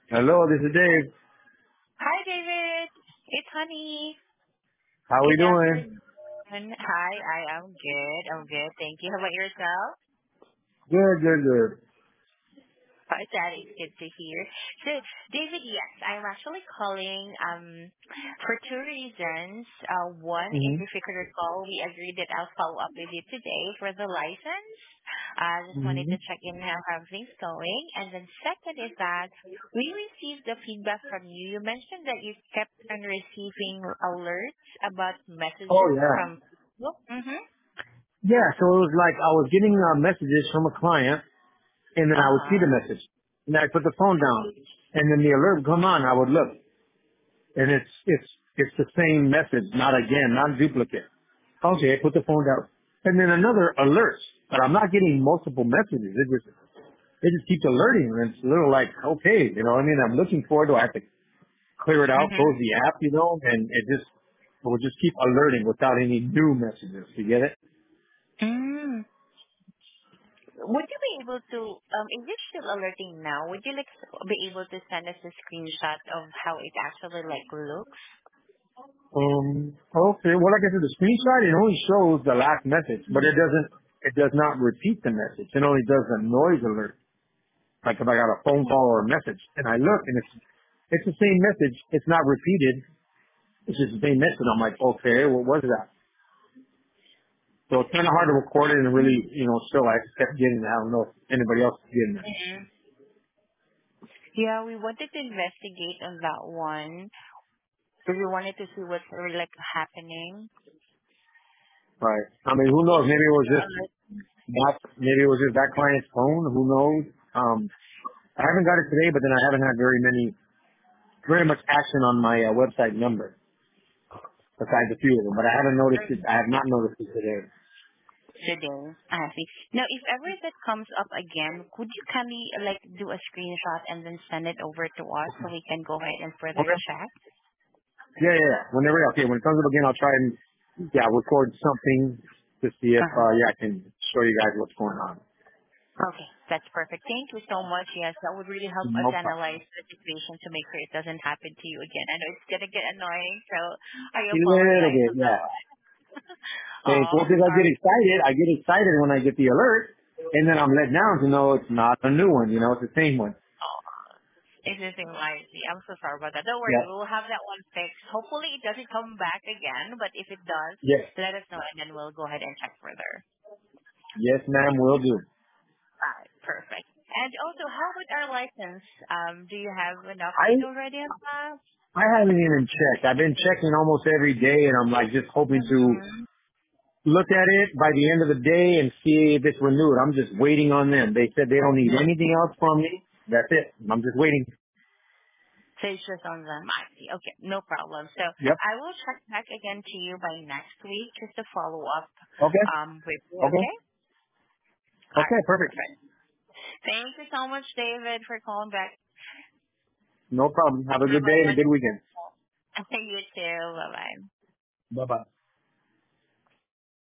Hello, this is Dave. Hi, David. It's Honey. How we Good doing? afternoon. Hi, I am good. I'm good. Thank you. How about yourself? Good, good, good. Oh, that is good to hear. So, David, yes, I'm actually calling for two reasons. One is, Mhm. if you could recall, we agreed that I'll follow up with you today for the license. I just wanted to Mhm. check in how everything's going. And then second is that we received the feedback from you. You mentioned that you kept on receiving alerts about Oh messages yeah. from people. Mm-hmm. Yeah. So it was like I was getting messages from a client, and then I would see Uh-huh. the message, and I put the phone down, and then the alert would come on. I would look, and it's the same message, not again, not duplicate. Okay, I put the phone down, and then another alert, but I'm not getting multiple messages. It just keeps alerting, and it's a little like, okay, you know, what I mean, I'm looking forward to. I have to clear it out, close Mm-hmm. the app, you know, and it will just keep alerting without any new messages. You get it? Mm. Would you be able to, is it still alerting now? Would you like be able to send us a screenshot of how it actually like looks? Okay. Well, like I said, the screenshot, it only shows the last message, but Mm. it does not repeat the message. It only does a noise alert. Like if I got a phone call or a message and I look and it's the same message. It's not repeated. It's just the same message. I'm like, okay, what was that? So it's kind of hard to record it and really, you know, still I kept getting that. I don't know if anybody else is getting that. Mhm. Yeah, we wanted to investigate on that one because we wanted to see what's really like happening. Right. I mean, who knows? Maybe it was just Alert. maybe it was just that client's phone. Who knows? I haven't got it today, but then I haven't had very much action on my website number besides a few of them. But I haven't noticed it. I have not noticed it today. Today. I see. Now, if ever that comes up again, could you kindly like do a screenshot and then send it over to us so we can go ahead and further Okay. check? Yeah, yeah, yeah. Whenever, okay, when it comes up again, I'll try and record something to see if Uh-huh. I can show you guys what's going on. Okay, that's perfect. Thank you so much. Yes, that would really help us No problem. analyze the situation to make sure it doesn't happen to you again. I know it's gonna get annoying, so I A little apologize bit, on that yeah. one. Okay, Oh, well, because I get sorry. excited. I get excited when I get the alert, and then I'm let down to know it's not a new one. You know, it's the same one. Oh, it's the same I see. I'm so sorry about that. Don't worry, Yeah. we'll have that one fixed. Hopefully it doesn't come back again, but if it does, Yes. let us know and then we'll go ahead and check further. Yes, ma'am, will do. Alright, perfect. And also, how with our license? Do you have an I update already on that? I haven't even checked. I've been checking almost every day, and I'm like just hoping to Mm-hmm. look at it by the end of the day and see if it's renewed. I'm just waiting on them. They said they don't need anything else from me. That's it. I'm just waiting. So it's just on them. I see. Okay, no problem. So Yep. I will check back again to you by next week just to follow up Okay. with you, Okay. okay? All Okay. right, Perfect. perfect. Thank you so much, David, for calling back. No problem. Have a Have good a day and a good wonderful weekend. you too. Bye-bye. Bye bye.